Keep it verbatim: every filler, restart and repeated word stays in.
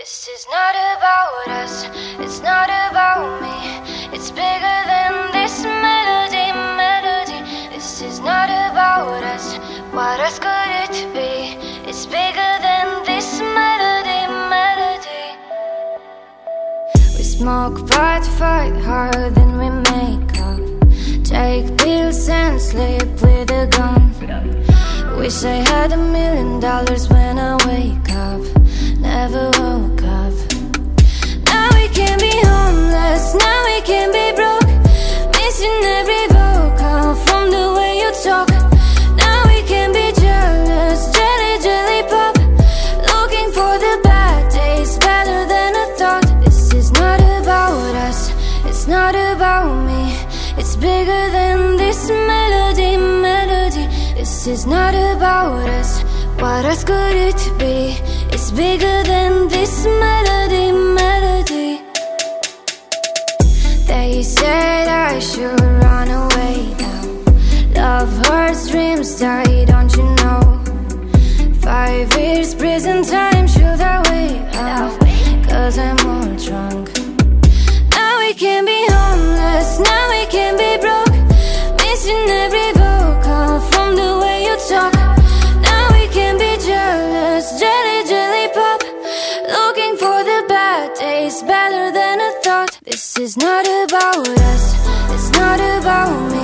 This is not about us, it's not about me. It's bigger than this melody, melody. This is not about us, what else could it be? It's bigger than this melody, melody. We smoke pot, fight hard, then we make up. Take pills and sleep with a gun. Wish I had a million dollars when I wake up. Never woke up. Now we can be homeless, now we can be broke. Missing every vocal from the way you talk. Now we can be jealous, jelly, jelly pop. Looking for the bad days, better than I thought. This is not about us, it's not about me. It's bigger than this melody, melody. This is not about us, what else could it be? It's bigger than this melody, melody. They said I should run away now. Love hurts, dreams die, don't you know? Five years prison time, should I wait out? Cause I'm all drunk. Now we can be homeless, now we can be broke. Missing every vocal from the way you talk. Now we can be jealous, jelly, jelly pop. Looking for the bad days, better than I thought. This is not about us, it's not about me.